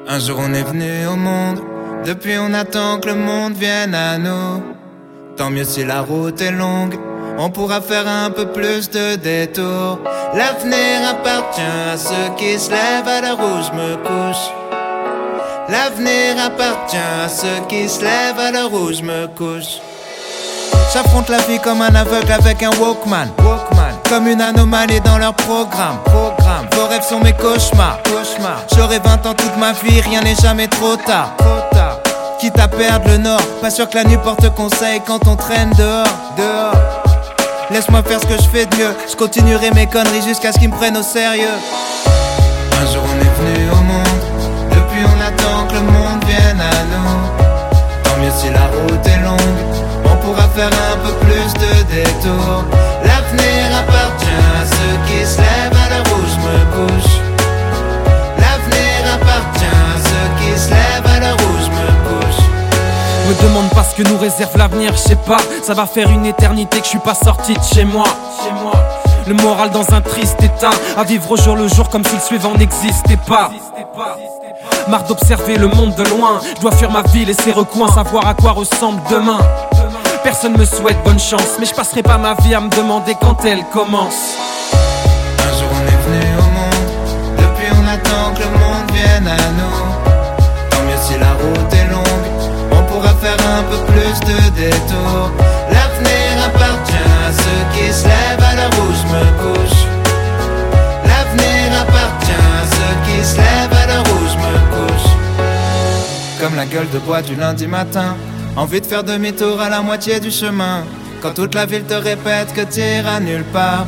Un jour on est venu au monde, depuis on attend que le monde vienne à nous. Tant mieux si la route est longue, on pourra faire un peu plus de détours. L'avenir appartient à ceux qui se lèvent à l'heure où je me couche. L'avenir appartient à ceux qui se lèvent à l'heure où je me couche. J'affronte la vie comme un aveugle avec un Walkman. Comme une anomalie dans leur programme. Vos rêves sont mes cauchemars. J'aurai 20 ans toute ma vie, rien n'est jamais trop tard. Quitte à perdre le nord, pas sûr que la nuit porte conseil quand on traîne dehors. Laisse-moi faire ce que je fais de mieux. Je continuerai mes conneries jusqu'à ce qu'ils me prennent au sérieux. Un jour on est venu au monde, depuis on attend que le monde vienne à nous. Tant mieux si la route est longue, on pourra faire un peu plus de détours. L'avenir appartient à ceux qui se lèvent à l'heure où je me couche. L'avenir appartient à ceux qui se lèvent à l'heure où je me couche. Me demande pas ce que nous réserve l'avenir, je sais pas. Ça va faire une éternité que je suis pas sorti de chez moi. Le moral dans un triste état, à vivre au jour le jour comme si le suivant n'existait pas. Marre d'observer le monde de loin, je dois fuir ma ville et ses recoins, savoir à quoi ressemble demain. Personne me souhaite bonne chance, mais je passerai pas ma vie à me demander quand elle commence. Un jour on est venu au monde, depuis on attend que le monde vienne à nous. Tant mieux si la route est longue, on pourra faire un peu plus de détours. L'avenir appartient à ceux qui se lèvent à l'heure où je me couche. L'avenir appartient à ceux qui se lèvent à l'heure où je me couche. Comme la gueule de bois du lundi matin, envie de faire demi-tour à la moitié du chemin. Quand toute la ville te répète que t'iras nulle part.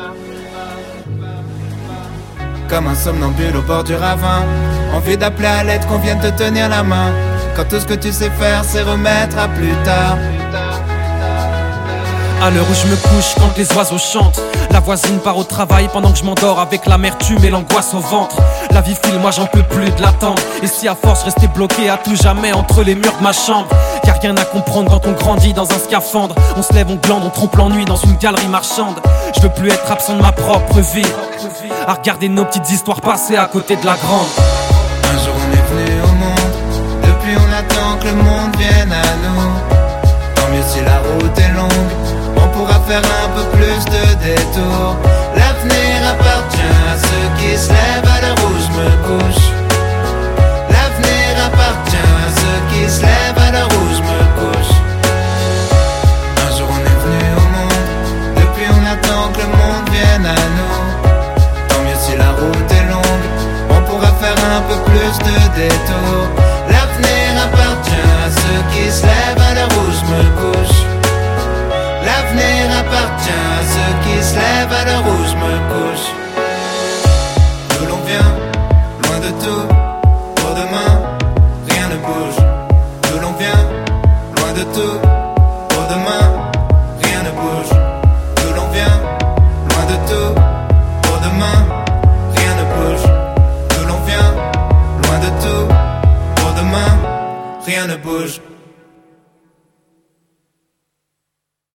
Comme un somnambule au bord du ravin, envie d'appeler à l'aide qu'on vienne te tenir la main. Quand tout ce que tu sais faire c'est remettre à plus tard. À l'heure où je me couche, quand les oiseaux chantent, la voisine part au travail pendant que je m'endors avec l'amertume et l'angoisse au ventre. La vie file, moi j'en peux plus de l'attendre. Et si à force rester bloqué à tout jamais entre les murs de ma chambre. Y'a rien à comprendre quand on grandit dans un scaphandre. On se lève, on glande, on trompe l'ennui dans une galerie marchande. Je veux plus être absent de ma propre vie, à regarder nos petites histoires passer à côté de la grande. Un jour on est venu au monde, depuis on attend que le monde vienne à nous. Tant mieux si la route est longue, on pourra faire un peu plus de détours. L'avenir appartient à ceux qui se lèvent à l'heure où je me couche. L'avenir appartient à ceux qui se lèvent à l'heure où je me couche. Un jour on est venu au monde, depuis on attend que le monde vienne à nous. Tant mieux si la route est longue, on pourra faire un peu plus de détours. L'avenir appartient à ceux qui se lèvent à l'heure où je me couche. L'avenir appartient à ceux qui se lèvent à l'heure où je me couche. D'où l'on vient, loin de tout, pour demain, rien ne bouge. D'où l'on vient, loin de tout, pour demain.